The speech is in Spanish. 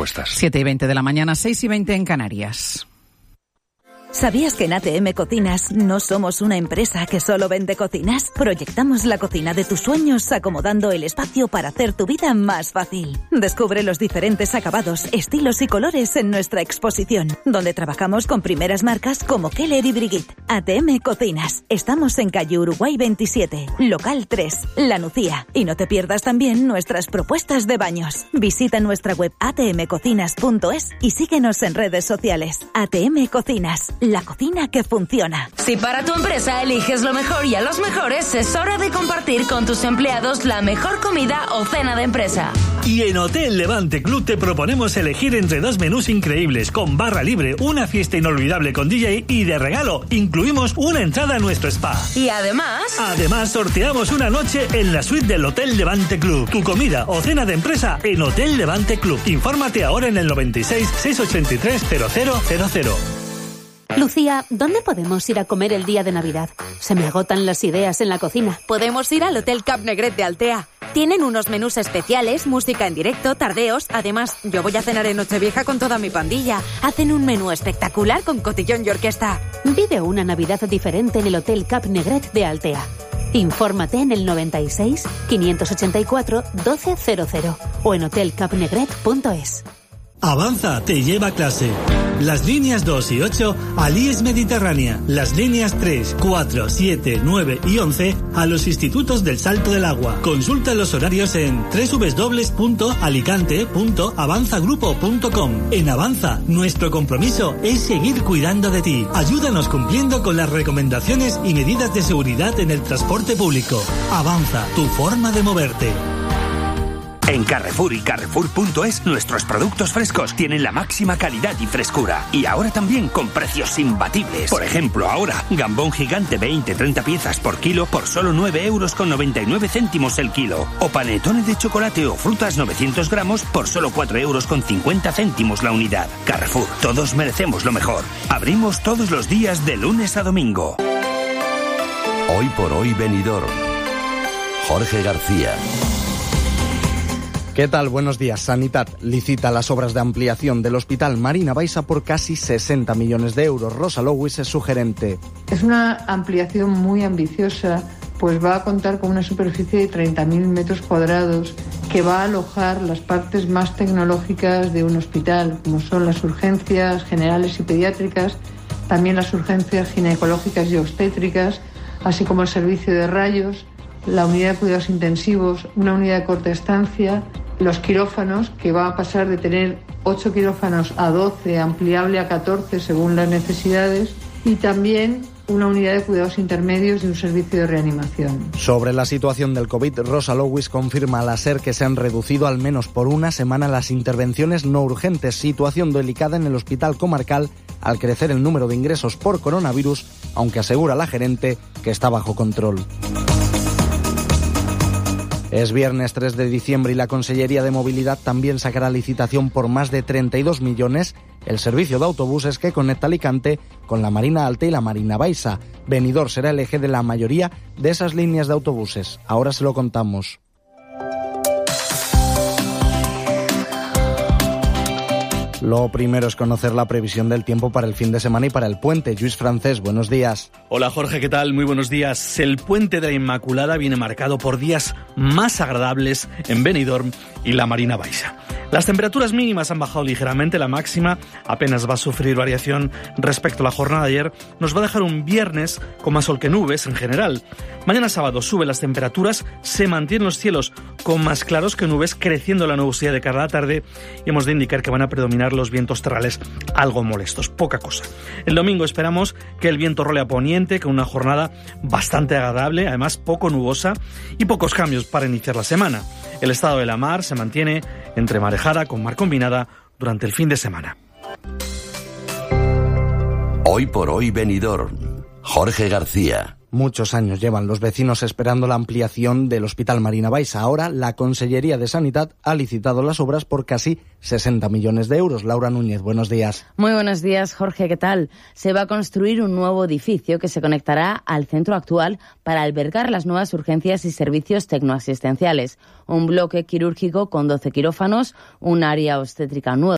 propuestas. 7:20 de la mañana, 6:20 en Canarias. ¿Sabías que en ATM Cocinas no somos una empresa que solo vende cocinas? Proyectamos la cocina de tus sueños acomodando el espacio para hacer tu vida más fácil. Descubre los diferentes acabados, estilos y colores en nuestra exposición, donde trabajamos con primeras marcas como Keller y Brigitte. ATM Cocinas. Estamos en calle Uruguay 27, local 3, La Nucía. Y no te pierdas también nuestras propuestas de baños. Visita nuestra web atmcocinas.es y síguenos en redes sociales. ATM Cocinas. La cocina que funciona. Si para tu empresa eliges lo mejor y a los mejores, es hora de compartir con tus empleados la mejor comida o cena de empresa. Y en Hotel Levante Club te proponemos elegir entre 2 menús increíbles con barra libre, una fiesta inolvidable con DJ y de regalo incluimos una entrada a nuestro spa. Y además sorteamos una noche en la suite del Hotel Levante Club. Tu comida o cena de empresa en Hotel Levante Club. Infórmate ahora en el 96 683 0000. Lucía, ¿dónde podemos ir a comer el día de Navidad? Se me agotan las ideas en la cocina. Podemos ir al Hotel Cap Negret de Altea. Tienen unos menús especiales, música en directo, tardeos. Además, yo voy a cenar en Nochevieja con toda mi pandilla. Hacen un menú espectacular con cotillón y orquesta. Vive una Navidad diferente en el Hotel Cap Negret de Altea. Infórmate en el 96 584 1200 o en hotelcapnegret.es. Avanza te lleva a clase. Las líneas 2 y 8 al IES Mediterránea. Las líneas 3, 4, 7, 9 y 11 a los institutos del Salto del Agua. Consulta los horarios en www.alicante.avanzagrupo.com. En Avanza, nuestro compromiso es seguir cuidando de ti. Ayúdanos cumpliendo con las recomendaciones y medidas de seguridad en el transporte público. Avanza, tu forma de moverte. En Carrefour y Carrefour.es nuestros productos frescos tienen la máxima calidad y frescura. Y ahora también con precios imbatibles. Por ejemplo, ahora, gambón gigante 20-30 piezas por kilo por solo 9,99 € el kilo. O panetones de chocolate o frutas 900 gramos por solo 4,50 € la unidad. Carrefour, todos merecemos lo mejor. Abrimos todos los días de lunes a domingo. Hoy por hoy Benidorm. Jorge García. ¿Qué tal? Buenos días. Sanitat licita las obras de ampliación del Hospital Marina Baixa por casi 60 millones de euros. Rosa Lowis es su gerente. Es una ampliación muy ambiciosa, pues va a contar con una superficie de 30.000 metros cuadrados que va a alojar las partes más tecnológicas de un hospital, como son las urgencias generales y pediátricas, también las urgencias ginecológicas y obstétricas, así como el servicio de rayos, la unidad de cuidados intensivos, una unidad de corta estancia, los quirófanos, que va a pasar de tener 8 quirófanos a 12, ampliable a 14 según las necesidades, y también una unidad de cuidados intermedios y un servicio de reanimación. Sobre la situación del COVID, Rosa Lowis confirma a la SER que se han reducido al menos por una semana las intervenciones no urgentes, situación delicada en el Hospital Comarcal al crecer el número de ingresos por coronavirus, aunque asegura la gerente que está bajo control. Es viernes 3 de diciembre y la Consellería de Movilidad también sacará licitación por más de 32 millones el servicio de autobuses que conecta Alicante con la Marina Alta y la Marina Baixa. Benidorm será el eje de la mayoría de esas líneas de autobuses. Ahora se lo contamos. Lo primero es conocer la previsión del tiempo para el fin de semana y para el puente. Lluís Francés, buenos días. Hola Jorge, ¿qué tal? Muy buenos días. El puente de la Inmaculada viene marcado por días más agradables en Benidorm y la Marina Baixa. Las temperaturas mínimas han bajado ligeramente, la máxima apenas va a sufrir variación respecto a la jornada de ayer. Nos va a dejar un viernes con más sol que nubes en general. Mañana sábado suben las temperaturas, se mantienen los cielos con más claros que nubes, creciendo la nubosidad de cara a la tarde y hemos de indicar que van a predominar los vientos terrales algo molestos, poca cosa. El domingo esperamos que el viento role a poniente, con una jornada bastante agradable, además poco nubosa y pocos cambios para iniciar la semana. El estado de la mar se mantiene entre marejada con mar combinada durante el fin de semana. Hoy por hoy Benidorm. Jorge García. Muchos años llevan los vecinos esperando la ampliación del Hospital Marina Baixa. Ahora la Consellería de Sanidad ha licitado las obras por casi 60 millones de euros. Laura Núñez, buenos días. Muy buenos días, Jorge, ¿qué tal? Se va a construir un nuevo edificio que se conectará al centro actual para albergar las nuevas urgencias y servicios tecnoasistenciales. Un bloque quirúrgico con 12 quirófanos, un área obstétrica nueva